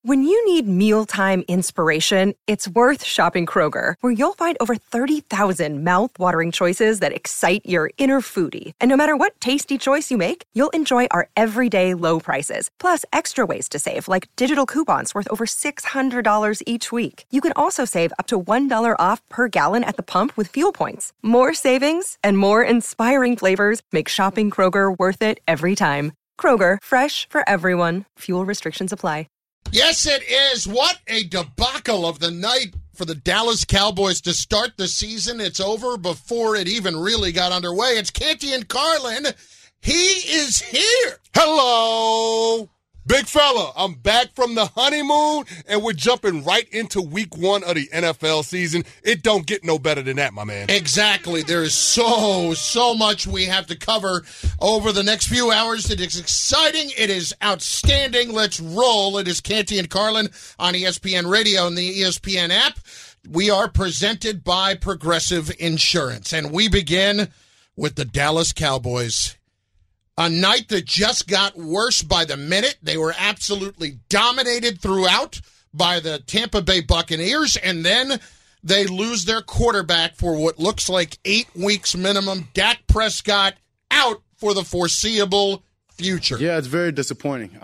When you need mealtime inspiration, it's worth shopping Kroger, where you'll find over 30,000 mouth-watering choices that excite your inner foodie. And no matter what tasty choice you make, you'll enjoy our everyday low prices, plus extra ways to save, like digital coupons worth over $600 each week. You can also save up to $1 off per gallon at the pump with fuel points. More savings and more inspiring flavors make shopping Kroger worth it every time. Kroger, fresh for everyone. Fuel restrictions apply. Yes, it is. What a debacle of the night for the Dallas Cowboys to start the season. It's over before it even really got underway. It's Canty and Carlin. He is here. Hello. Big fella, I'm back from the honeymoon, and we're jumping right into week 1 of the NFL season. It don't get no better than that, my man. Exactly. There is so much we have to cover over the next few hours. It is exciting. It is outstanding. Let's roll. It is Canty and Carlin on ESPN Radio and the ESPN app. We are presented by Progressive Insurance, and we begin with the Dallas Cowboys. A night that just got worse by the minute. They were absolutely dominated throughout by the Tampa Bay Buccaneers, and then they lose their quarterback for what looks like 8 weeks minimum. Dak Prescott out for the foreseeable future. Yeah, it's very disappointing.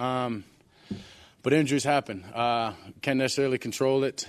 But injuries happen. Can't necessarily control it.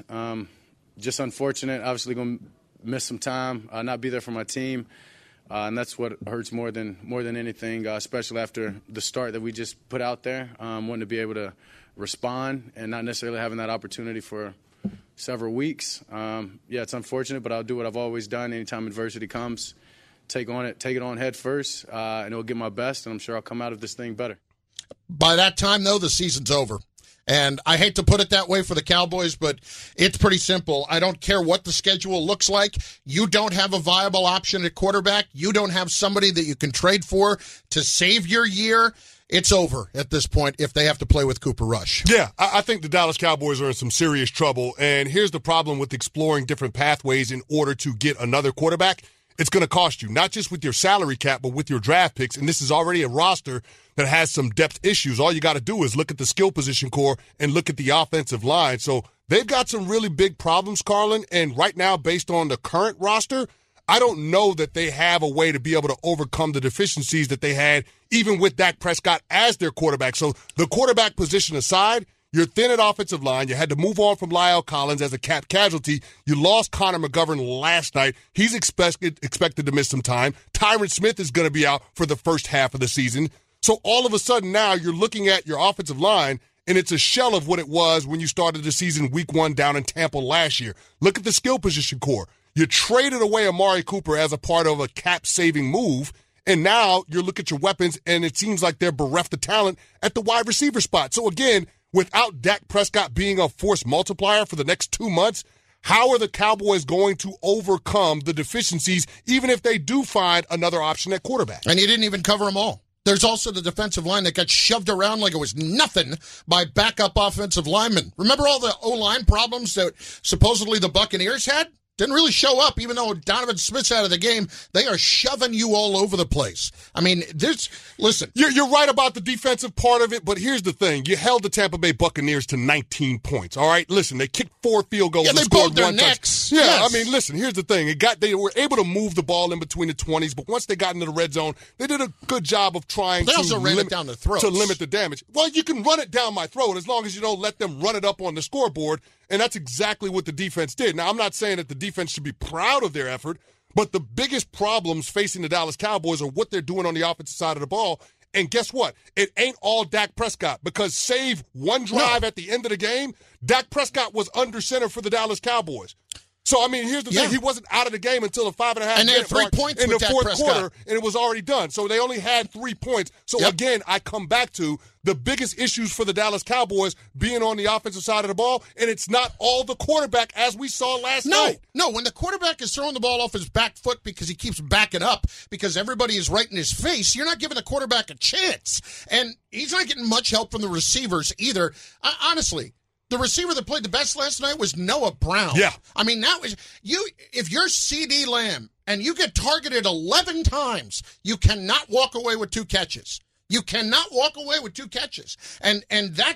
Just unfortunate. Obviously going to miss some time, not be there for my team. And that's what hurts more than anything, especially after the start that we just put out there. Wanting to be able to respond and not necessarily having that opportunity for several weeks. Yeah, it's unfortunate, but I'll do what I've always done. Anytime adversity comes, take it on head first, and it'll give my best, and I'm sure I'll come out of this thing better. By that time, though, the season's over. And I hate to put it that way for the Cowboys, but it's pretty simple. I don't care what the schedule looks like. You don't have a viable option at quarterback. You don't have somebody that you can trade for to save your year. It's over at this point if they have to play with Cooper Rush. Yeah, I think the Dallas Cowboys are in some serious trouble. And here's the problem with exploring different pathways in order to get another quarterback. It's going to cost you, not just with your salary cap, but with your draft picks. And this is already a roster that has some depth issues. All you got to do is look at the skill position core and look at the offensive line. So they've got some really big problems, Carlin. And right now, based on the current roster, I don't know that they have a way to be able to overcome the deficiencies that they had, even with Dak Prescott as their quarterback. So the quarterback position aside, you're thin at offensive line. You had to move on from La'el Collins as a cap casualty. You lost Connor McGovern last night. He's expected to miss some time. Tyron Smith is going to be out for the first half of the season. So all of a sudden now you're looking at your offensive line, and it's a shell of what it was when you started the season week 1 down in Tampa last year. Look at the skill position core. You traded away Amari Cooper as a part of a cap-saving move, and now you look at your weapons, and it seems like they're bereft of talent at the wide receiver spot. So again, without Dak Prescott being a force multiplier for the next 2 months, how are the Cowboys going to overcome the deficiencies, even if they do find another option at quarterback? And you didn't even cover them all. There's also the defensive line that got shoved around like it was nothing by backup offensive linemen. Remember all the O-line problems that supposedly the Buccaneers had? Didn't really show up, even though Donovan Smith's out of the game. They are shoving you all over the place. I mean, listen. You're right about the defensive part of it, but here's the thing. You held the Tampa Bay Buccaneers to 19 points, all right? Listen, they kicked 4 field goals. Yeah, and they scored bowed their 1 necks. Yeah, Yes. I mean, listen, here's the thing. They were able to move the ball in between the 20s, but once they got into the red zone, they did a good job of trying they also ran it down their throats. to limit the damage. Well, you can run it down my throat as long as you don't let them run it up on the scoreboard. And that's exactly what the defense did. Now, I'm not saying that the defense should be proud of their effort, but the biggest problems facing the Dallas Cowboys are what they're doing on the offensive side of the ball. And guess what? It ain't all Dak Prescott, because save one drive at the end of the game, Dak Prescott was under center for the Dallas Cowboys. So, I mean, here's the thing. He wasn't out of the game until the 5.5 minute mark in the fourth quarter, and it was already done. So they only had 3 points. So, again, I come back to the biggest issues for the Dallas Cowboys being on the offensive side of the ball, and it's not all the quarterback as we saw last night. No, when the quarterback is throwing the ball off his back foot because he keeps backing up because everybody is right in his face, you're not giving the quarterback a chance. And he's not getting much help from the receivers either. Honestly, the receiver that played the best last night was Noah Brown. Yeah. I mean, that was if you're CeeDee Lamb and you get targeted 11 times, you cannot walk away with 2 catches. You cannot walk away with 2 catches. And that's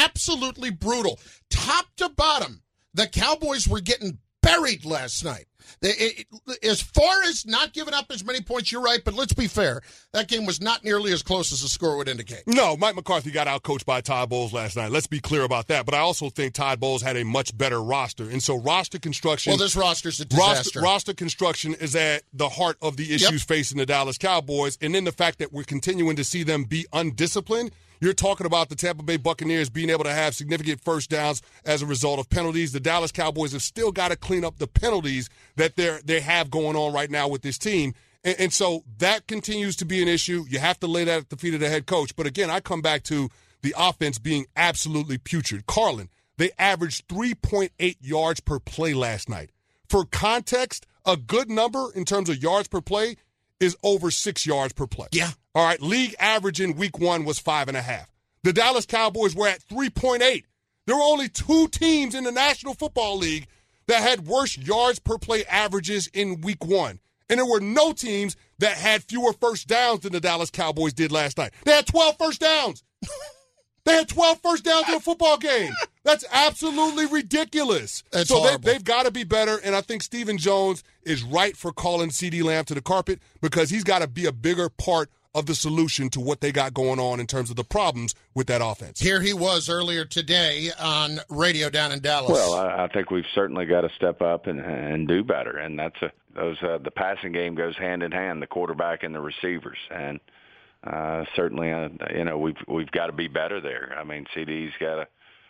Absolutely brutal. Top to bottom, the Cowboys were getting buried last night. As far as not giving up as many points, you're right, but let's be fair. That game was not nearly as close as the score would indicate. No, Mike McCarthy got outcoached by Todd Bowles last night. Let's be clear about that. But I also think Todd Bowles had a much better roster. And so roster construction... Well, this roster's a disaster. Roster construction is at the heart of the issues facing the Dallas Cowboys. And then the fact that we're continuing to see them be undisciplined. You're talking about the Tampa Bay Buccaneers being able to have significant first downs as a result of penalties. The Dallas Cowboys have still got to clean up the penalties that they have going on right now with this team. And so that continues to be an issue. You have to lay that at the feet of the head coach. But again, I come back to the offense being absolutely putrid. Carlin, they averaged 3.8 yards per play last night. For context, a good number in terms of yards per play is over 6 yards per play. Yeah. All right, league average in week 1 was 5.5. The Dallas Cowboys were at 3.8. There were only 2 teams in the National Football League that had worse yards per play averages in week 1. And there were no teams that had fewer first downs than the Dallas Cowboys did last night. They had 12 first downs. They had 12 first downs in a football game. That's absolutely ridiculous. That's so horrible. They've got to be better, and I think Stephen Jones is right for calling CeeDee Lamb to the carpet because he's got to be a bigger part of the solution to what they got going on in terms of the problems with that offense. Here he was earlier today on radio down in Dallas. Well, I think we've certainly got to step up and do better, and that's the passing game goes hand in hand, the quarterback and the receivers, and certainly we've got to be better there. I mean, CeeDee's got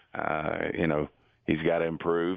to he's got to improve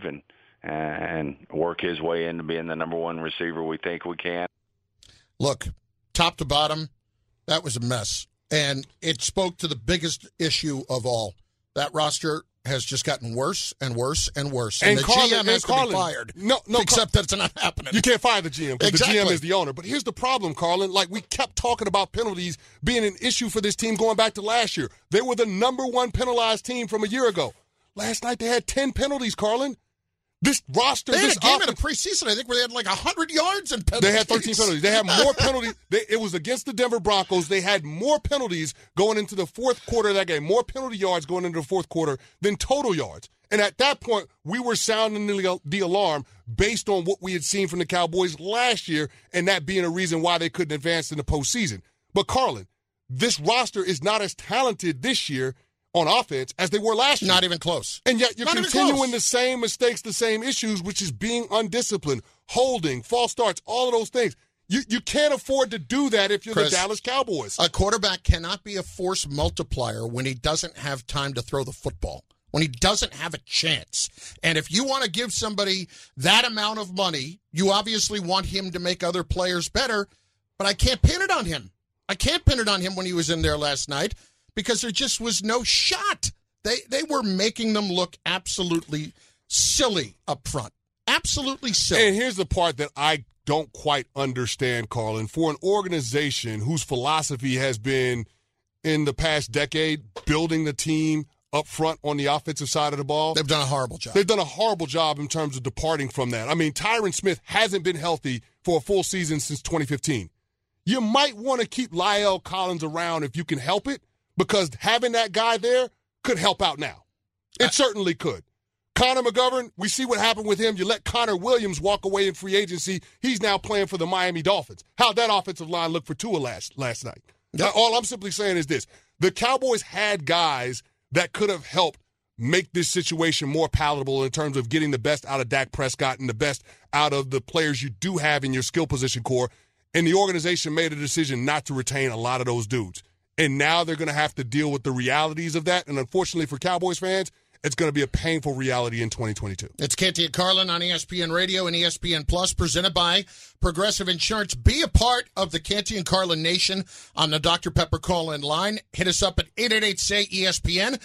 and work his way into being the number one receiver we think we can. Look, top to bottom, that was a mess. And it spoke to the biggest issue of all. That roster has just gotten worse and worse and worse. And the GM has to be fired. No, except that it's not happening. You can't fire the GM because Exactly. the GM is the owner. But here's the problem, Carlin. Like, we kept talking about penalties being an issue for this team going back to last year. They were the number 1 penalized team from a year ago. Last night they had 10 penalties, Carlin. This roster, They had this a game in offense, the preseason, I think, where they had like 100 yards and penalties. they had 13 penalties. They had more penalties. It was against the Denver Broncos. They had more penalties going into the fourth quarter of that game, more penalty yards going into the fourth quarter than total yards. And at that point, we were sounding the alarm based on what we had seen from the Cowboys last year, and that being a reason why they couldn't advance in the postseason. But, Carlin, this roster is not as talented this year on offense as they were last year. Not even close. And yet you're Not even continuing close. the same mistakes, the same issues, which is being undisciplined, holding, false starts, all of those things. You can't afford to do that if you're Chris, the Dallas Cowboys. A quarterback cannot be a force multiplier when he doesn't have time to throw the football, when he doesn't have a chance. And if you want to give somebody that amount of money, you obviously want him to make other players better, but I can't pin it on him. I can't pin it on him when he was in there last night because there just was no shot. They were making them look absolutely silly up front. Absolutely silly. And here's the part that I don't quite understand, Carlin. For an organization whose philosophy has been, in the past decade, building the team up front on the offensive side of the ball. They've done a horrible job. They've done a horrible job in terms of departing from that. I mean, Tyron Smith hasn't been healthy for a full season since 2015. You might want to keep La'el Collins around if you can help it, because having that guy there could help out now. It certainly could. Connor McGovern, we see what happened with him. You let Connor Williams walk away in free agency. He's now playing for the Miami Dolphins. How'd that offensive line look for Tua last night? Yep. All I'm simply saying is this. The Cowboys had guys that could have helped make this situation more palatable in terms of getting the best out of Dak Prescott and the best out of the players you do have in your skill position core. And the organization made a decision not to retain a lot of those dudes. And now they're going to have to deal with the realities of that. And unfortunately for Cowboys fans, it's going to be a painful reality in 2022. It's Canty and Carlin on ESPN Radio and ESPN Plus, presented by Progressive Insurance. Be a part of the Canty and Carlin Nation on the Dr. Pepper call-in line. Hit us up at 888-SAY-ESPN,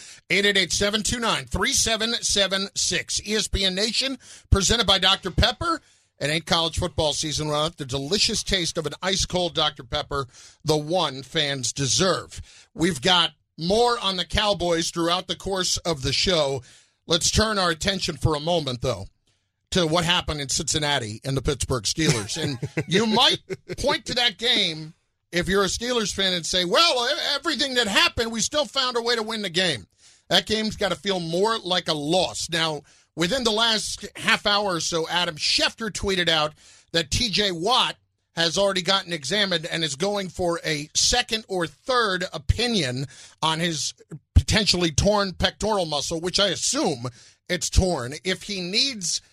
888-729-3776. ESPN Nation, presented by Dr. Pepper. It ain't college football season without the delicious taste of an ice-cold Dr. Pepper, the one fans deserve. We've got more on the Cowboys throughout the course of the show. Let's turn our attention for a moment, though, to what happened in Cincinnati and the Pittsburgh Steelers. And you might point to that game if you're a Steelers fan and say, well, everything that happened, we still found a way to win the game. That game's got to feel more like a loss. Now, within the last half hour or so, Adam Schefter tweeted out that T.J. Watt has already gotten examined and is going for a second or third opinion on his potentially torn pectoral muscle, which I assume it's torn. If he needs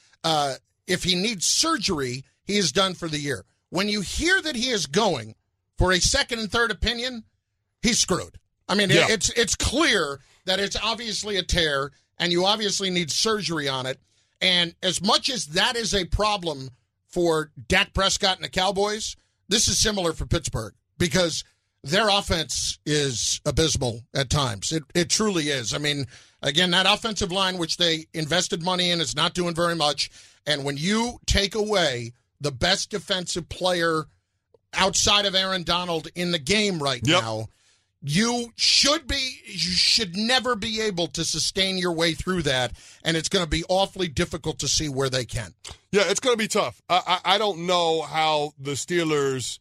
surgery, he is done for the year. When you hear that he is going for a second and third opinion, he's screwed. I mean, yeah. It's clear that it's obviously a tear, and you obviously need surgery on it. And as much as that is a problem for Dak Prescott and the Cowboys, this is similar for Pittsburgh because their offense is abysmal at times. It truly is. I mean, again, that offensive line, which they invested money in, is not doing very much. And when you take away the best defensive player outside of Aaron Donald in the game right now, you should never be able to sustain your way through that, and it's going to be awfully difficult to see where they can. Yeah, it's going to be tough. I don't know how the Steelers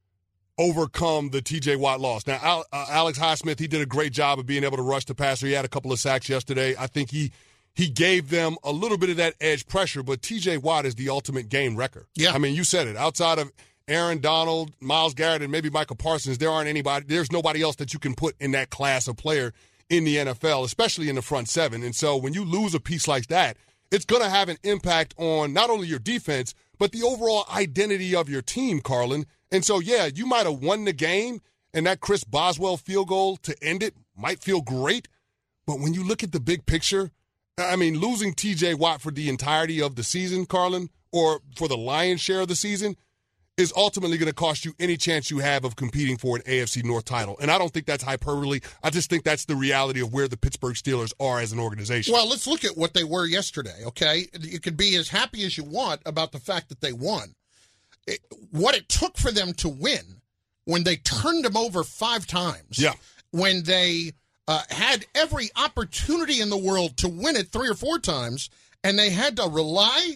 overcome the T.J. Watt loss. Now, Alex Highsmith, he did a great job of being able to rush the passer. He had a couple of sacks yesterday. I think he gave them a little bit of that edge pressure, but T.J. Watt is the ultimate game wrecker. Yeah. I mean, you said it. Outside of Aaron Donald, Myles Garrett, and maybe Michael Parsons, there's nobody else that you can put in that class of player in the NFL, especially in the front seven. And so when you lose a piece like that, it's going to have an impact on not only your defense, but the overall identity of your team, Carlin. And so, yeah, you might have won the game, and that Chris Boswell field goal to end it might feel great. But when you look at the big picture, I mean, losing T.J. Watt for the entirety of the season, Carlin, or for the lion's share of the season, is ultimately going to cost you any chance you have of competing for an AFC North title. And I don't think that's hyperbole. I just think that's the reality of where the Pittsburgh Steelers are as an organization. Well, let's look at what they were yesterday, okay? You can be as happy as you want about the fact that they won. What it took for them to win when they turned them over 5 times, when they had every opportunity in the world to win it 3 or 4 times, and they had to rely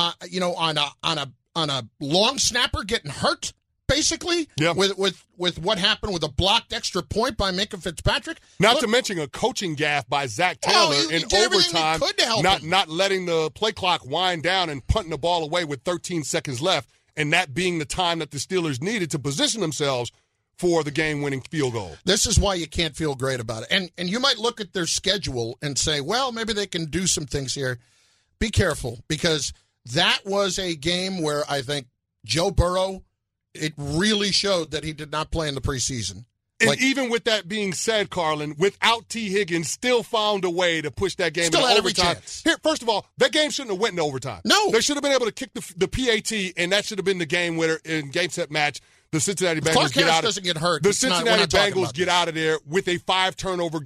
on a long snapper getting hurt, basically, with what happened with a blocked extra point by Minkah Fitzpatrick. Not to mention a coaching gaffe by Zach Taylor in overtime, not letting the play clock wind down and punting the ball away with 13 seconds left, and that being the time that the Steelers needed to position themselves for the game-winning field goal. This is why you can't feel great about it. And you might look at their schedule and say, well, maybe they can do some things here. Be careful, because that was a game where I think Joe Burrow, it really showed that he did not play in the preseason. And even with that being said, Carlin, without T. Higgins, still found a way to push that game into overtime. Here, first of all, that game shouldn't have went into overtime. No. They should have been able to kick the PAT, and that should have been the game winner in game set match. The Cincinnati Bengals get out. Doesn't get hurt. The Cincinnati Bengals get out of there with a 5-turnover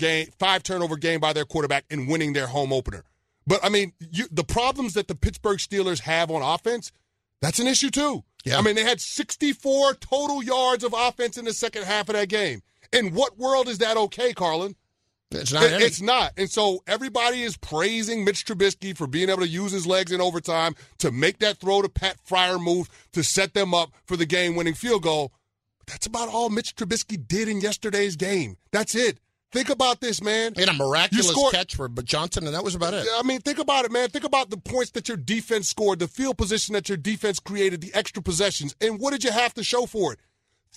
game by their quarterback and winning their home opener. But, I mean, the problems that the Pittsburgh Steelers have on offense, that's an issue too. Yeah. I mean, they had 64 total yards of offense in the second half of that game. In what world is that okay, Carlin? It's not. It's not. And so everybody is praising Mitch Trubisky for being able to use his legs in overtime to make that throw to Pat Freiermuth to set them up for the game-winning field goal. But that's about all Mitch Trubisky did in yesterday's game. That's it. Think about this, man. He had a miraculous catch for Johnson, and that was about it. I mean, think about it, man. Think about the points that your defense scored, the field position that your defense created, the extra possessions. And what did you have to show for it?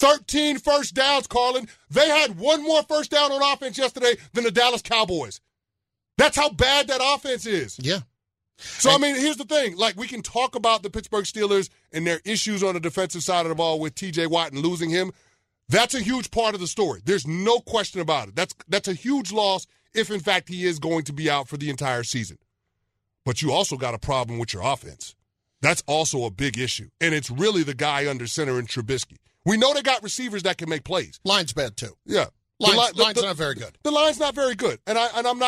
13 first downs, Carlin. They had one more first down on offense yesterday than the Dallas Cowboys. That's how bad that offense is. Yeah. So, I mean, here's the thing. Like, we can talk about the Pittsburgh Steelers and their issues on the defensive side of the ball with T.J. Watt and losing him. That's a huge part of the story. There's no question about it. That's a huge loss if, in fact, he is going to be out for the entire season. But you also got a problem with your offense. That's also a big issue. And it's really the guy under center in Trubisky. We know they got receivers that can make plays. Line's bad too. Yeah. Line's not very good. The line's not very good. And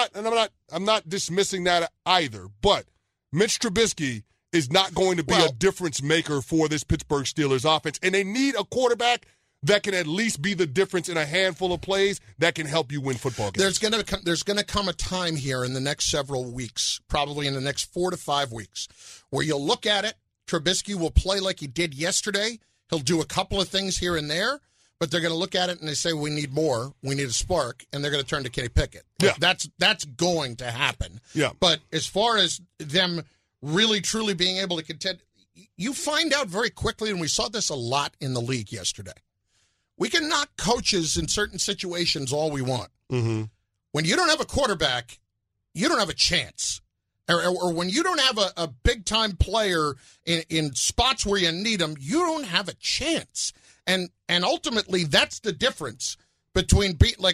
I'm not dismissing that either. But Mitch Trubisky is not going to be a difference maker for this Pittsburgh Steelers offense. And they need a quarterback that can at least be the difference in a handful of plays that can help you win football games. There's going to come a time here in the next several weeks, probably in the next 4 to 5 weeks, where you'll look at it. Trubisky will play like he did yesterday. He'll do a couple of things here and there, but they're going to look at it and they say, we need more. We need a spark. And they're going to turn to Kenny Pickett. Yeah. That's going to happen. Yeah. But as far as them really, truly being able to contend, you find out very quickly, and we saw this a lot in the league yesterday. We can knock coaches in certain situations all we want. Mm-hmm. When you don't have a quarterback, you don't have a chance. Or when you don't have a big-time player in spots where you need them, you don't have a chance. And ultimately, that's the difference between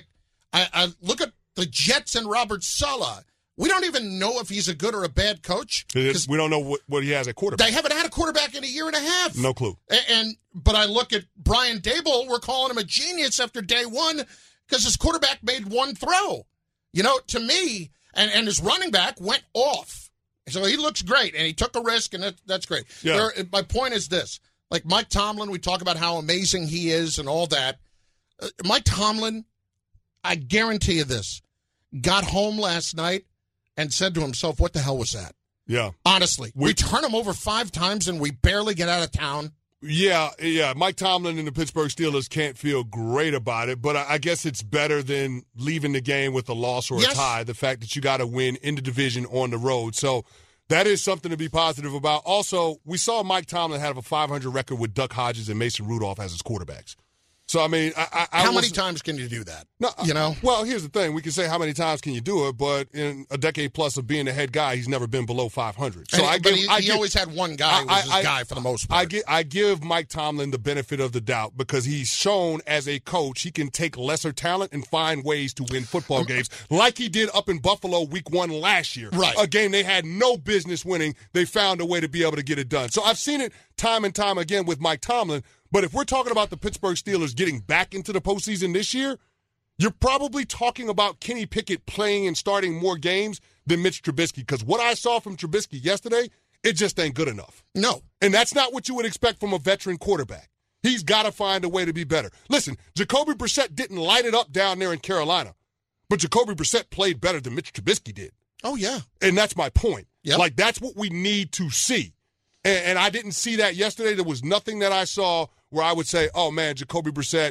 I look at the Jets and Robert Saleh. We don't even know if he's a good or a bad coach. We don't know what he has at quarterback. They haven't had a quarterback in a year and a half. No clue. But I look at Brian Daboll. We're calling him a genius after day one because his quarterback made one throw. You know, to me, and his running back went off. So he looks great, and he took a risk, and that's great. Yeah. My point is this. Like Mike Tomlin, we talk about how amazing he is and all that. Mike Tomlin, I guarantee you this, got home last night and said to himself, what the hell was that? Yeah. Honestly. We turn him over 5 times, and we barely get out of town. Yeah. Mike Tomlin and the Pittsburgh Steelers can't feel great about it, but I guess it's better than leaving the game with a loss or a tie, the fact that you got to win in the division on the road. So that is something to be positive about. Also, we saw Mike Tomlin have a 500 record with Duck Hodges and Mason Rudolph as his quarterbacks. So, I mean, how many times can you do that? No, you know? Well, here's the thing. We can say how many times can you do it, but in a decade plus of being the head guy, he's never been below 500. So he always had one guy who was his guy for the most part. I give Mike Tomlin the benefit of the doubt because he's shown as a coach he can take lesser talent and find ways to win football games like he did up in Buffalo week 1 last year. Right. A game they had no business winning. They found a way to be able to get it done. So I've seen it time and time again with Mike Tomlin. But if we're talking about the Pittsburgh Steelers getting back into the postseason this year, you're probably talking about Kenny Pickett playing and starting more games than Mitch Trubisky. Because what I saw from Trubisky yesterday, it just ain't good enough. No. And that's not what you would expect from a veteran quarterback. He's got to find a way to be better. Listen, Jacoby Brissett didn't light it up down there in Carolina, but Jacoby Brissett played better than Mitch Trubisky did. Oh, yeah. And that's my point. Yep. Like, that's what we need to see. And I didn't see that yesterday. There was nothing that I saw where I would say, oh, man, Jacoby Brissett,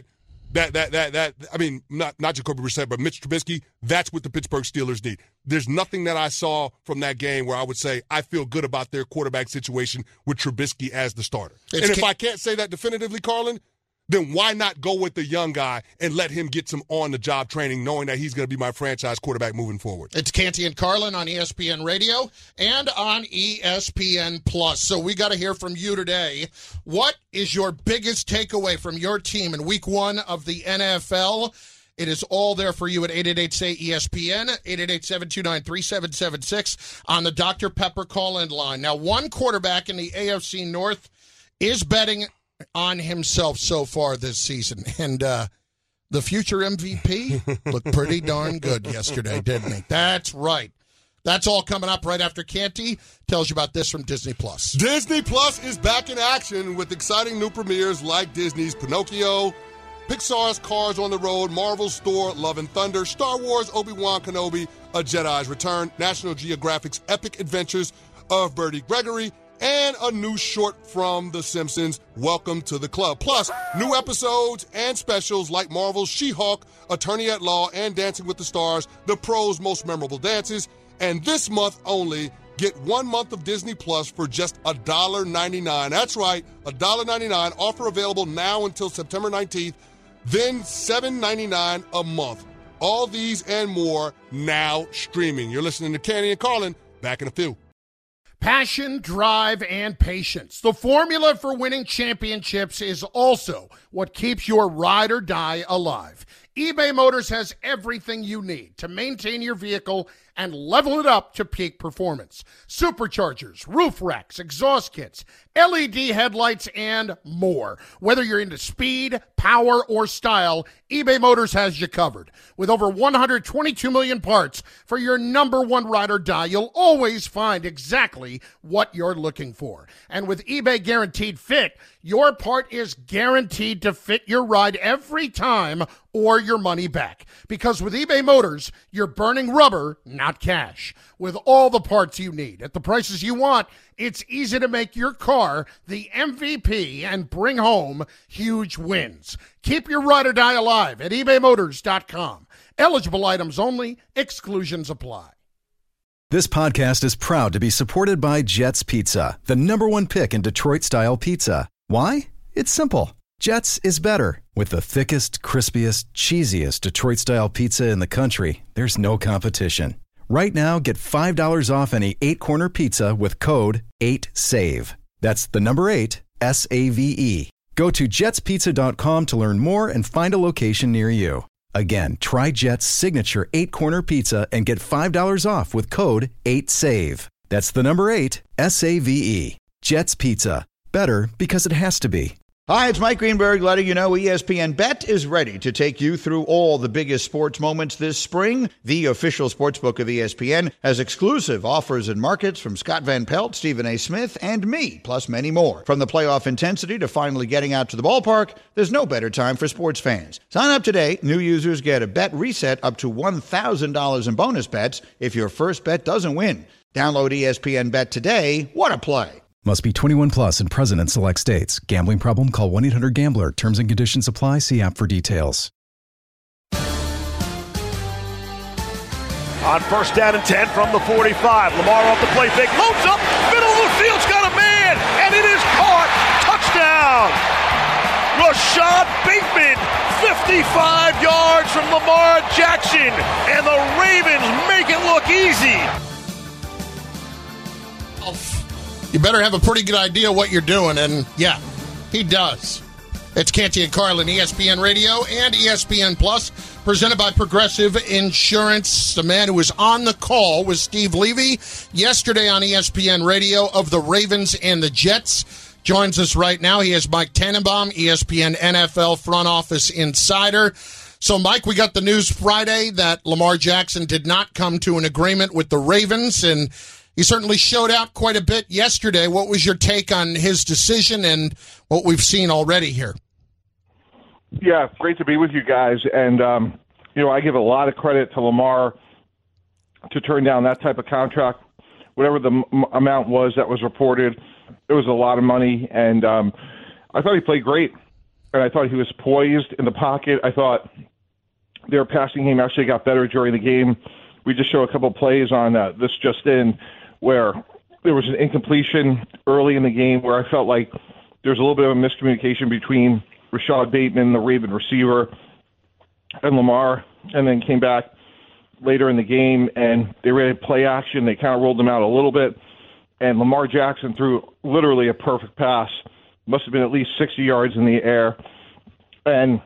I mean, not Jacoby Brissett, but Mitch Trubisky, that's what the Pittsburgh Steelers need. There's nothing that I saw from that game where I would say I feel good about their quarterback situation with Trubisky as the starter. And if I can't say that definitively, Carlin, then why not go with the young guy and let him get some on-the-job training, knowing that he's going to be my franchise quarterback moving forward? It's Canty and Carlin on ESPN Radio and on ESPN Plus. So we got to hear from you today. What is your biggest takeaway from your team in Week 1 of the NFL? It is all there for you at 888-SAY-ESPN, 888-729-3776 on the Dr. Pepper call-in line. Now, one quarterback in the AFC North is betting on himself so far this season. And the future MVP looked pretty darn good yesterday, didn't he? That's right. That's all coming up right after Canty tells you about this from Disney+. Disney Plus is back in action with exciting new premieres like Disney's Pinocchio, Pixar's Cars on the Road, Marvel's Thor, Love and Thunder, Star Wars, Obi-Wan Kenobi, A Jedi's Return, National Geographic's Epic Adventures of Bertie Gregory, and a new short from The Simpsons, Welcome to the Club. Plus, new episodes and specials like Marvel's She-Hulk, Attorney at Law, and Dancing with the Stars, the pros' most memorable dances. And this month only, get 1 month of Disney Plus for just $1.99. That's right, $1.99. Offer available now until September 19th, then $7.99 a month. All these and more now streaming. You're listening to Canty and Carlin. Back in a few. Passion, drive, and patience. The formula for winning championships is also what keeps your ride or die alive. eBay Motors has everything you need to maintain your vehicle and level it up to peak performance. Superchargers, roof racks, exhaust kits, LED headlights, and more. Whether you're into speed, power, or style, eBay Motors has you covered. With over 122 million parts for your number one ride or die, you'll always find exactly what you're looking for. And with eBay Guaranteed Fit, your part is guaranteed to fit your ride every time or your money back. Because with eBay Motors, you're burning rubber, not not cash. With all the parts you need at the prices you want, it's easy to make your car the MVP and bring home huge wins. Keep your ride or die alive at ebaymotors.com. Eligible items only. Exclusions apply. This podcast is proud to be supported by Jets Pizza, the #1 pick in Detroit-style pizza. Why? It's simple. Jets is better. With the thickest, crispiest, cheesiest Detroit-style pizza in the country, there's no competition. Right now, get $5 off any 8-corner pizza with code 8SAVE. That's the number 8, SAVE. Go to jetspizza.com to learn more and find a location near you. Again, try Jet's signature 8-corner pizza and get $5 off with code 8SAVE. That's the number 8, SAVE. Jet's Pizza. Better because it has to be. Hi, it's Mike Greenberg letting you know ESPN Bet is ready to take you through all the biggest sports moments this spring. The official sportsbook of ESPN has exclusive offers and markets from Scott Van Pelt, Stephen A. Smith, and me, plus many more. From the playoff intensity to finally getting out to the ballpark, there's no better time for sports fans. Sign up today. New users get a bet reset up to $1,000 in bonus bets if your first bet doesn't win. Download ESPN Bet today. What a play. Must be 21 plus and present in select states. Gambling problem? Call 1-800-GAMBLER. Terms and conditions apply. See app for details. On first down and 10 from the 45. Lamar off the play fake. Loads up. Middle of the field's got a man. And it is caught. Touchdown. Rashad Bateman. 55 yards from Lamar Jackson. And the Ravens make it look easy. You better have a pretty good idea what you're doing, and yeah, he does. It's Canty and Carlin, ESPN Radio and ESPN Plus, presented by Progressive Insurance. The man who was on the call was Steve Levy yesterday on ESPN Radio of the Ravens and the Jets. Joins us right now. He is Mike Tannenbaum, ESPN NFL front office insider. So, Mike, we got the news Friday that Lamar Jackson did not come to an agreement with the Ravens, and he certainly showed out quite a bit yesterday. What was your take on his decision and what we've seen already here? Yeah, great to be with you guys. And, I give a lot of credit to Lamar to turn down that type of contract. Whatever the amount was that was reported, it was a lot of money. And I thought he played great. And I thought he was poised in the pocket. I thought their passing game actually got better during the game. We just show a couple of plays on this just in, where there was an incompletion early in the game where I felt like there's a little bit of a miscommunication between Rashad Bateman, the Raven receiver, and Lamar, and then came back later in the game, and they ran play action. They kind of rolled them out a little bit, and Lamar Jackson threw literally a perfect pass. Must have been at least 60 yards in the air. And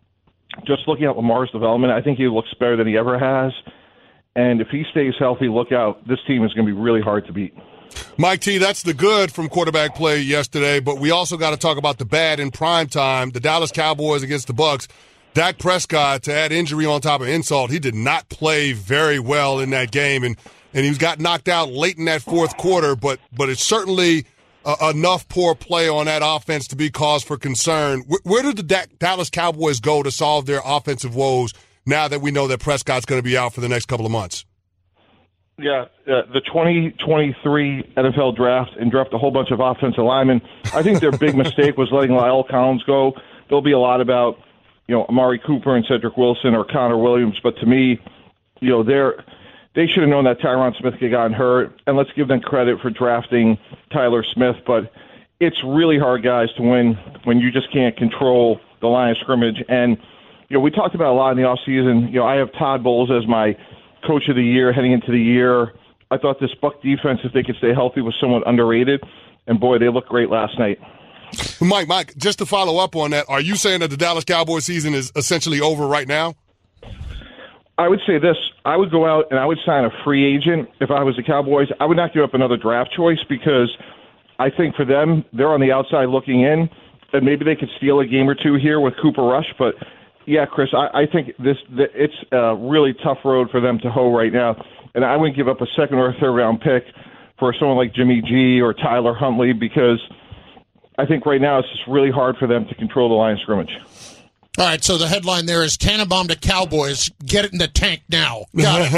just looking at Lamar's development, I think he looks better than he ever has. And if he stays healthy, look out. This team is going to be really hard to beat. Mike T, that's the good from quarterback play yesterday, but we also got to talk about the bad in prime time. The Dallas Cowboys against the Bucs. Dak Prescott, to add injury on top of insult, he did not play very well in that game, and he got knocked out late in that fourth quarter, but it's certainly enough poor play on that offense to be cause for concern. Where did the Dallas Cowboys go to solve their offensive woes now that we know that Prescott's going to be out for the next couple of months? Yeah, the 2023 NFL draft and draft a whole bunch of offensive linemen. I think their big mistake was letting Lyle Collins go. There'll be a lot about, Amari Cooper and Cedric Wilson or Connor Williams, but to me, they should have known that Tyron Smith had gotten hurt, and let's give them credit for drafting Tyler Smith, but it's really hard, guys, to win when you just can't control the line of scrimmage. And we talked about a lot in the offseason. I have Todd Bowles as my coach of the year heading into the year. I thought this Buck defense, if they could stay healthy, was somewhat underrated. And, boy, they looked great last night. Mike, just to follow up on that, are you saying that the Dallas Cowboys season is essentially over right now? I would say this. I would go out and I would sign a free agent if I was the Cowboys. I would not give up another draft choice because I think for them, they're on the outside looking in, and maybe they could steal a game or two here with Cooper Rush, but – yeah, Chris, I think it's a really tough road for them to hoe right now, and I wouldn't give up a second or a third-round pick for someone like Jimmy G or Tyler Huntley because I think right now it's just really hard for them to control the line of scrimmage. All right, so the headline there is Tannenbaum to Cowboys, get it in the tank now. Got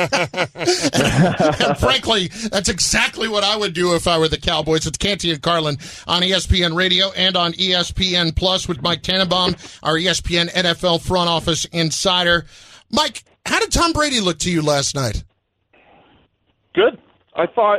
it. And frankly, that's exactly what I would do if I were the Cowboys. It's Canty and Carlin on ESPN Radio and on ESPN Plus with Mike Tannenbaum, our ESPN NFL front office insider. Mike, how did Tom Brady look to you last night? Good. I thought,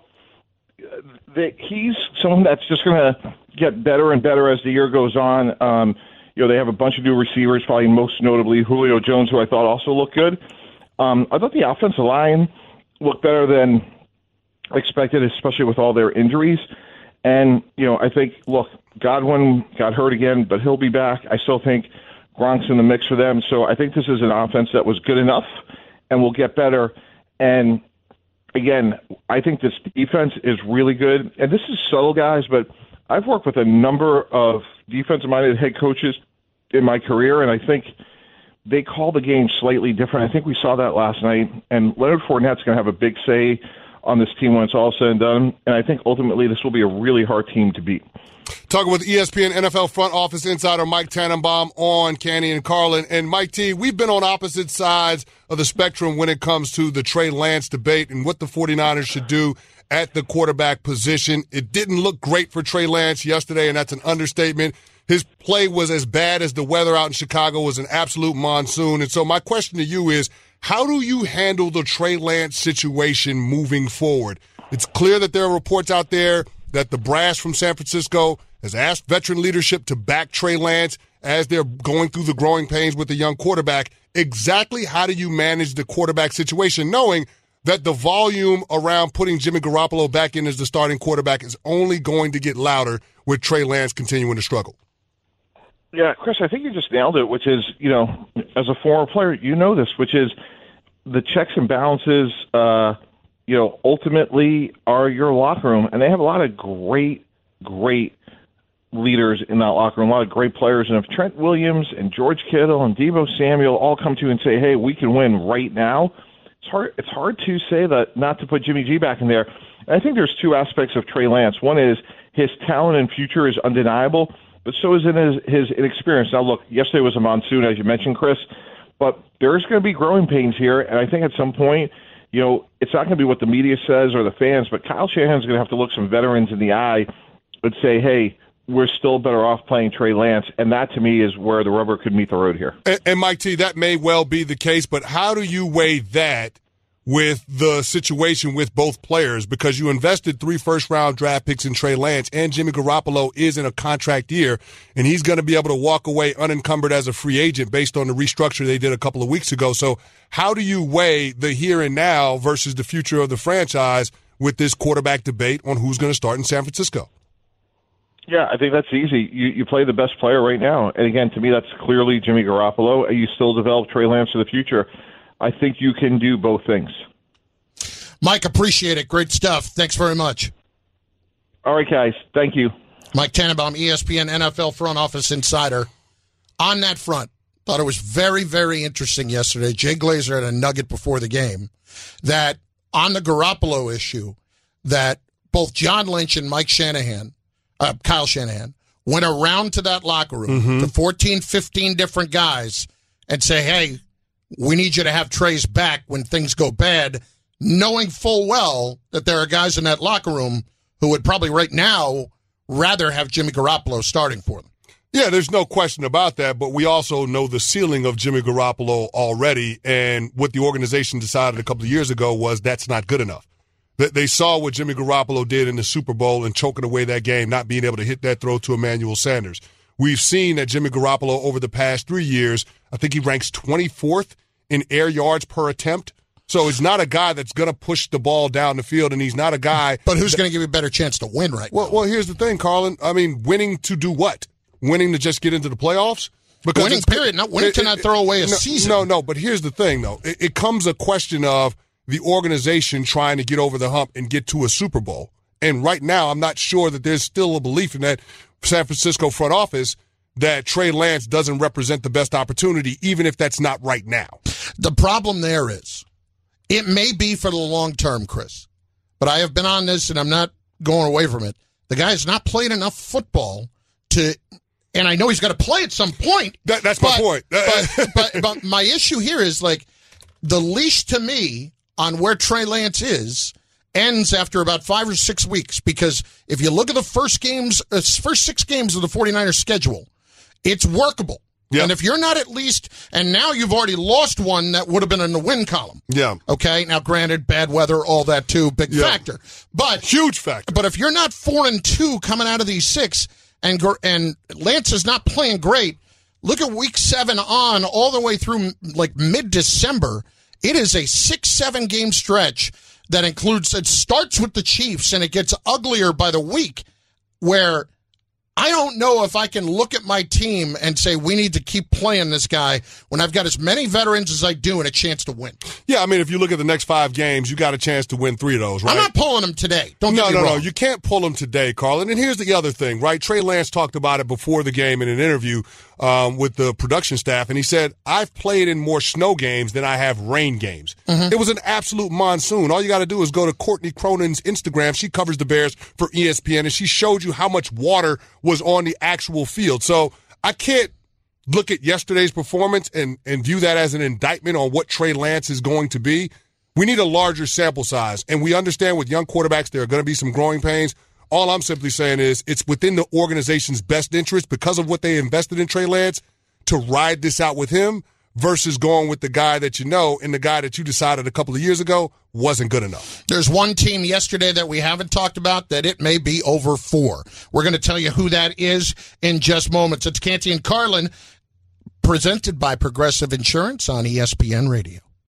that he's someone that's just going to get better and better as the year goes on. They have a bunch of new receivers, probably most notably Julio Jones, who I thought also looked good. I thought the offensive line looked better than expected, especially with all their injuries. And, I think, Godwin got hurt again, but he'll be back. I still think Gronk's in the mix for them. So I think this is an offense that was good enough and will get better. And, again, I think this defense is really good. And this is subtle, guys, but I've worked with a number of defensive-minded head coaches in my career, and I think they call the game slightly different. I think we saw that last night, and Leonard Fournette's going to have a big say on this team when it's all said and done, and I think ultimately this will be a really hard team to beat. Talking with ESPN NFL front office insider Mike Tannenbaum on Canty and Carlin. And Mike T, we've been on opposite sides of the spectrum when it comes to the Trey Lance debate and what the 49ers should do at the quarterback position. It didn't look great for Trey Lance yesterday, and that's an understatement. His play was as bad as the weather out in Chicago. It was an absolute monsoon. And so my question to you is, how do you handle the Trey Lance situation moving forward? It's clear that there are reports out there that the brass from San Francisco has asked veteran leadership to back Trey Lance as they're going through the growing pains with the young quarterback. Exactly how do you manage the quarterback situation, knowing that the volume around putting Jimmy Garoppolo back in as the starting quarterback is only going to get louder with Trey Lance continuing to struggle? Yeah, Chris, I think you just nailed it, which is, as a former player, this, which is the checks and balances, ultimately are your locker room. And they have a lot of great leaders in that locker room, a lot of great players. And if Trent Williams and George Kittle and Deebo Samuel all come to you and say, hey, we can win right now, it's hard to say that not to put Jimmy G back in there. And I think there's two aspects of Trey Lance. One is his talent and future is undeniable, but so is his inexperience. Now, look, yesterday was a monsoon, as you mentioned, Chris, but there's going to be growing pains here, and I think at some point, it's not going to be what the media says or the fans, but Kyle Shanahan's going to have to look some veterans in the eye and say, hey, we're still better off playing Trey Lance, and that to me is where the rubber could meet the road here. And Mike T, that may well be the case, but how do you weigh that with the situation with both players? Because you invested 3 first-round draft picks in Trey Lance, and Jimmy Garoppolo is in a contract year, and he's going to be able to walk away unencumbered as a free agent based on the restructure they did a couple of weeks ago. So how do you weigh the here and now versus the future of the franchise with this quarterback debate on who's going to start in San Francisco? Yeah, I think that's easy. You play the best player right now. And again, to me, that's clearly Jimmy Garoppolo. You still develop Trey Lance for the future. I think you can do both things. Mike, appreciate it. Great stuff. Thanks very much. All right, guys. Thank you. Mike Tannenbaum, ESPN NFL front office insider. On that front, thought it was very, very interesting yesterday. Jay Glazer had a nugget before the game that on the Garoppolo issue, that both John Lynch and Kyle Shanahan, went around to that locker room to 14, 15 different guys and say, hey, we need you to have Trey's back when things go bad, knowing full well that there are guys in that locker room who would probably right now rather have Jimmy Garoppolo starting for them. Yeah, there's no question about that, but we also know the ceiling of Jimmy Garoppolo already, and what the organization decided a couple of years ago was that's not good enough. They saw what Jimmy Garoppolo did in the Super Bowl and choking away that game, not being able to hit that throw to Emmanuel Sanders. We've seen that Jimmy Garoppolo over the past 3 years, I think he ranks 24th in air yards per attempt. So he's not a guy that's going to push the ball down the field, and he's not a guy. But who's going to give you a better chance to win now? Well, here's the thing, Carlin. I mean, winning to do what? Winning to just get into the playoffs? Because winning, period. Not winning to not throw away a season. No, but here's the thing, though. It comes a question of the organization trying to get over the hump and get to a Super Bowl. And right now, I'm not sure that there's still a belief in that San Francisco front office that Trey Lance doesn't represent the best opportunity, even if that's not right now. The problem there is, it may be for the long term, Chris, but I have been on this and I'm not going away from it. The guy has not played enough football to And I know he's got to play at some point. That's my point. but my issue here is, like, the leash to me on where Trey Lance is ends after about 5 or 6 weeks. Because if you look at the first 6 games of the 49ers schedule, it's workable. Yep. And if you're not at least, and now you've already lost one that would have been in the win column. Yeah. Okay. Now, granted, bad weather, all that too, big factor. But huge factor. But if you're not 4-2 coming out of these 6, and Lance is not playing great, look at week 7 on all the way through like mid-December. It is a 6-7 game stretch that includes, it starts with the Chiefs and it gets uglier by the week, where I don't know if I can look at my team and say we need to keep playing this guy when I've got as many veterans as I do and a chance to win. Yeah, I mean, if you look at the next 5 games, you got a chance to win 3 of those, right? I'm not pulling them today. Don't get me wrong. No, you can't pull them today, Carlin. And here's the other thing, right? Trey Lance talked about it before the game in an interview with the production staff, and he said, I've played in more snow games than I have rain games. Mm-hmm. It was an absolute monsoon. All you got to do is go to Courtney Cronin's Instagram. She covers the Bears for ESPN, and she showed you how much water was on the actual field. So I can't look at yesterday's performance and view that as an indictment on what Trey Lance is going to be. We need a larger sample size, and we understand with young quarterbacks there are going to be some growing pains. All I'm simply saying is it's within the organization's best interest, because of what they invested in Trey Lance, to ride this out with him versus going with the guy that you know and the guy that you decided a couple of years ago wasn't good enough. There's one team yesterday that we haven't talked about that it may be over 4. We're going to tell you who that is in just moments. It's Canty and Carlin, presented by Progressive Insurance on ESPN Radio.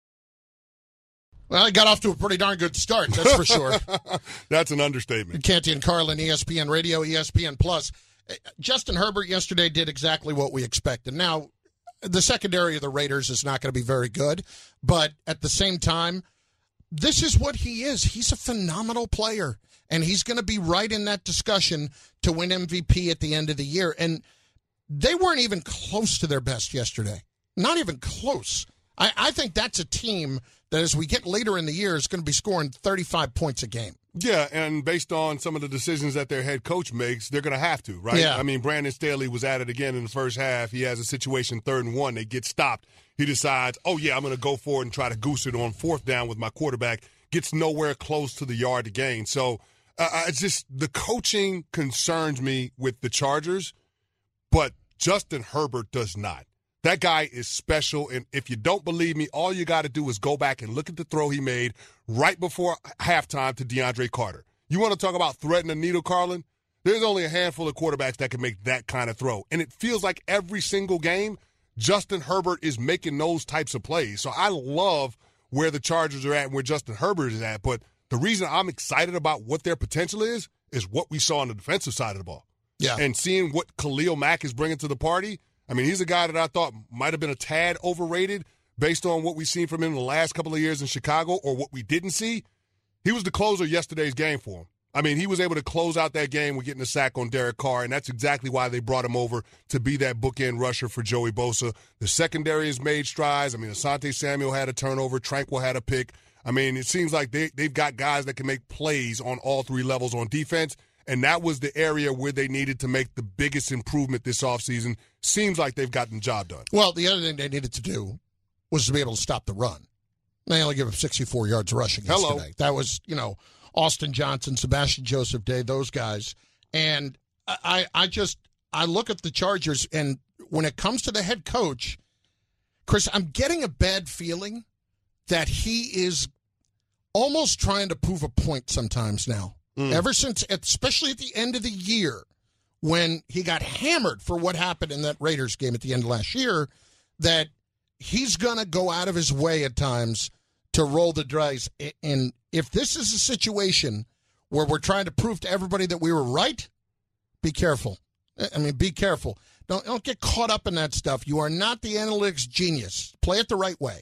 Well, I got off to a pretty darn good start, that's for sure. That's an understatement. Canty and Carlin, ESPN Radio, ESPN Plus. Justin Herbert yesterday did exactly what we expected. Now, the secondary of the Raiders is not going to be very good, but at the same time, this is what he is. He's a phenomenal player, and he's going to be right in that discussion to win MVP at the end of the year. And they weren't even close to their best yesterday. Not even close. I think that's a team that as we get later in the year is going to be scoring 35 points a game. Yeah, and based on some of the decisions that their head coach makes, they're going to have to, right? Yeah. I mean, Brandon Staley was at it again in the first half. He has a situation 3rd and 1. They get stopped. He decides, oh, yeah, I'm going to go for it and try to goose it on 4th down with my quarterback. Gets nowhere close to the yard to gain. So it's just the coaching concerns me with the Chargers, but Justin Herbert does not. That guy is special, and if you don't believe me, all you got to do is go back and look at the throw he made right before halftime to DeAndre Carter. You want to talk about threading a needle, Carlin? There's only a handful of quarterbacks that can make that kind of throw, and it feels like every single game, Justin Herbert is making those types of plays. So I love where the Chargers are at and where Justin Herbert is at, but the reason I'm excited about what their potential is what we saw on the defensive side of the ball. Yeah. And seeing what Khalil Mack is bringing to the party. I mean, he's a guy that I thought might have been a tad overrated based on what we've seen from him in the last couple of years in Chicago, or what we didn't see. He was the closer yesterday's game for him. I mean, he was able to close out that game with getting a sack on Derek Carr, and that's exactly why they brought him over to be that bookend rusher for Joey Bosa. The secondary has made strides. I mean, Asante Samuel had a turnover. Tranquill had a pick. I mean, it seems like they've got guys that can make plays on all 3 levels on defense. And that was the area where they needed to make the biggest improvement this offseason. Seems like they've gotten the job done. Well, the other thing they needed to do was to be able to stop the run. They only give up 64 yards rushing yesterday. That was, Austin Johnson, Sebastian Joseph Day, those guys. And I look at the Chargers, and when it comes to the head coach, Chris, I'm getting a bad feeling that he is almost trying to prove a point sometimes now. Ever since, especially at the end of the year, when he got hammered for what happened in that Raiders game at the end of last year, that he's going to go out of his way at times to roll the dice. And if this is a situation where we're trying to prove to everybody that we were right, be careful. I mean, be careful. Don't get caught up in that stuff. You are not the analytics genius. Play it the right way.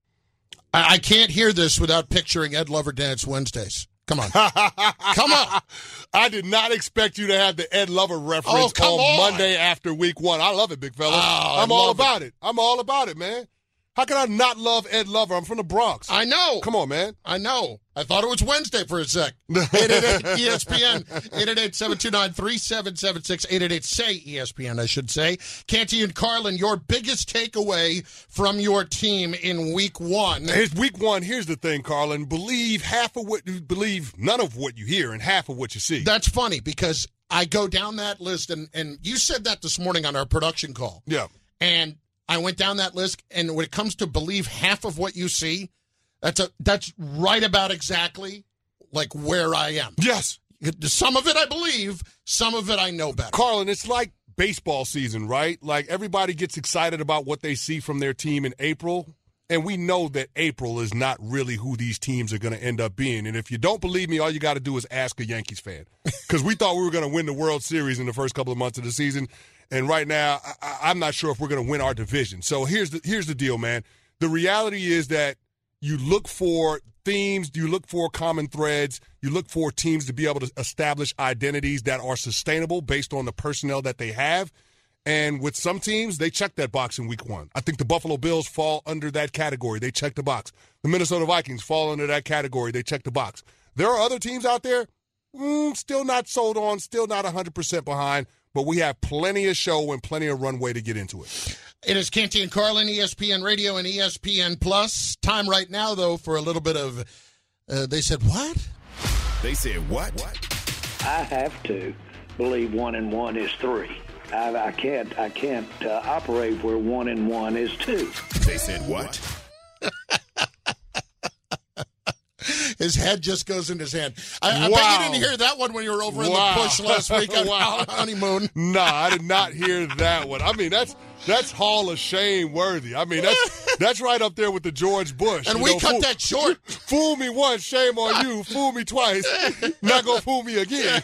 I can't hear this without picturing Ed Lover Dance Wednesdays. Come on. Come on. I did not expect you to have the Ed Lover reference on Monday after week 1. I love it, big fella. I'm all about it. I'm all about it, man. How can I not love Ed Lover? I'm from the Bronx. I know. Come on, man. I know. I thought it was Wednesday for a sec. 888-ESPN, 888-729-3776, 888-SAY-ESPN, I should say. Canty and Carlin, your biggest takeaway from your team in week one. It's week one. Here's the thing, Carlin. Believe none of what you hear and half of what you see. That's funny because I go down that list, and you said that this morning on our production call. Yeah. And I went down that list, and when it comes to believe half of what you see, that's right about exactly like where I am. Yes. Some of it I believe, some of it I know better. Carlin, it's like baseball season, right? Like everybody gets excited about what they see from their team in April, and we know that April is not really who these teams are going to end up being. And if you don't believe me, all you got to do is ask a Yankees fan, because we thought we were going to win the World Series in the first couple of months of the season. And right now, I'm not sure if we're going to win our division. So here's the deal, man. The reality is that you look for themes, you look for common threads, you look for teams to be able to establish identities that are sustainable based on the personnel that they have. And with some teams, they check that box in week one. I think the Buffalo Bills fall under that category. They check the box. The Minnesota Vikings fall under that category. They check the box. There are other teams out there still not sold on, still not 100% behind, but we have plenty of show and plenty of runway to get into it. It is Canty and Carlin, ESPN Radio and ESPN Plus. Time right now, though, for a little bit of, they said what? They said what? I have to believe 1 and 1 is 3. I can't operate where 1 and 1 is 2. They said what? His head just goes in his hand. I bet you didn't hear that one when you were over in the bush last week on honeymoon. No, I did not hear that one. I mean, that's Hall of Shame worthy. I mean, that's right up there with the George Bush. And we cut that short. Fool me once, shame on you. Fool me twice, not gonna fool me again.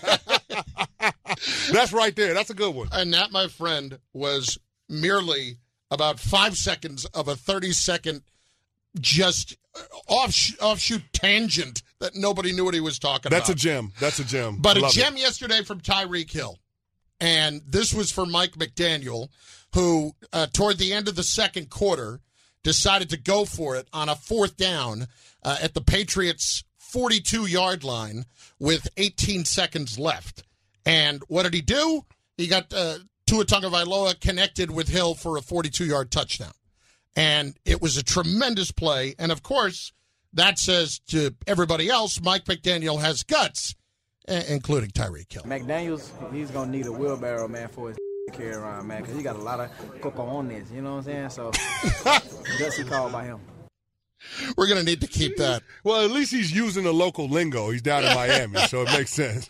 That's right there. That's a good one. And that, my friend, was merely about 5 seconds of a 30-second just offshoot tangent that nobody knew what he was talking about. That's a gem. That's a gem. But a gem yesterday from Tyreek Hill. And this was for Mike McDaniel, who toward the end of the second quarter decided to go for it on a fourth down at the Patriots' 42-yard line with 18 seconds left. And what did he do? He got Tua Tagovailoa connected with Hill for a 42-yard touchdown. And it was a tremendous play. And, of course, that says to everybody else, Mike McDaniel has guts, including Tyreek Hill. McDaniels, he's going to need a wheelbarrow, man, for his carry around, man, because he got a lot of cocoa on this, you know what I'm saying? So, gutsy call by him. We're going to need to keep that. Well, at least he's using the local lingo. He's down in Miami, so it makes sense.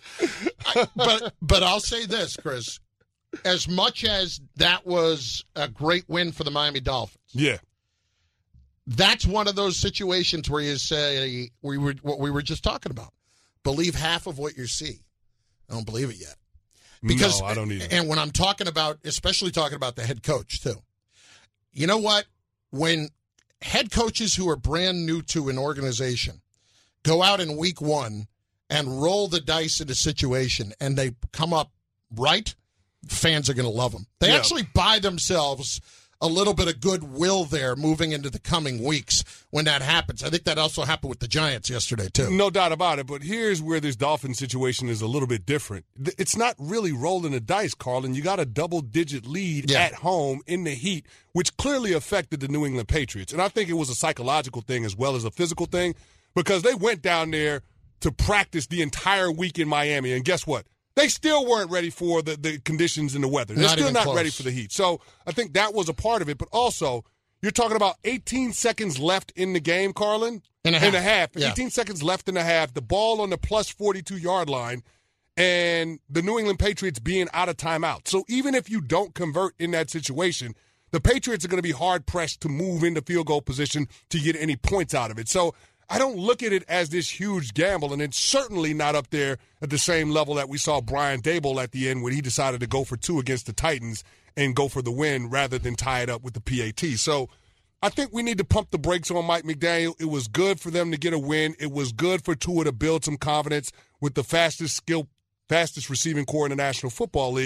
But I'll say this, Chris. As much as that was a great win for the Miami Dolphins, yeah, that's one of those situations where you say what we were just talking about. Believe half of what you see. I don't believe it yet. Because, no, I don't either. And when I'm talking about, especially talking about the head coach too, you know what? When head coaches who are brand new to an organization go out in week one and roll the dice in a situation and they come up right, fans are going to love them. They actually buy themselves a little bit of goodwill there moving into the coming weeks when that happens. I think that also happened with the Giants yesterday, too. No doubt about it, but here's where this Dolphins situation is a little bit different. It's not really rolling the dice, Carlin. You got a double-digit lead at home in the heat, which clearly affected the New England Patriots. And I think it was a psychological thing as well as a physical thing because they went down there to practice the entire week in Miami, and guess what? They still weren't ready for the conditions and the weather. They're still not ready for the heat. So I think that was a part of it. But also, you're talking about 18 seconds left in the game, Carlin. In a half. Yeah. 18 seconds left in the half. The ball on the plus 42-yard line. And the New England Patriots being out of timeout. So even if you don't convert in that situation, the Patriots are going to be hard-pressed to move into field goal position to get any points out of it. So I don't look at it as this huge gamble, and it's certainly not up there at the same level that we saw Brian Daboll at the end when he decided to go for 2 against the Titans and go for the win rather than tie it up with the PAT. So I think we need to pump the brakes on Mike McDaniel. It was good for them to get a win. It was good for Tua to build some confidence with the fastest receiving core in the National Football League.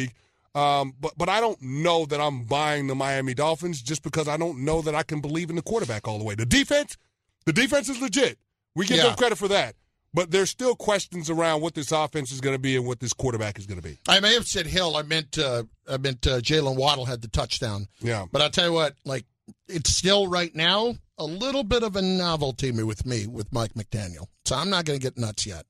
But I don't know that I'm buying the Miami Dolphins just because I don't know that I can believe in the quarterback all the way. The defense is legit. We give them credit for that. But there's still questions around what this offense is going to be and what this quarterback is going to be. I may have said Hill. I meant Jalen Waddle had the touchdown. Yeah. But I'll tell you what, like, it's still right now a little bit of a novelty with me with Mike McDaniel. So I'm not going to get nuts yet.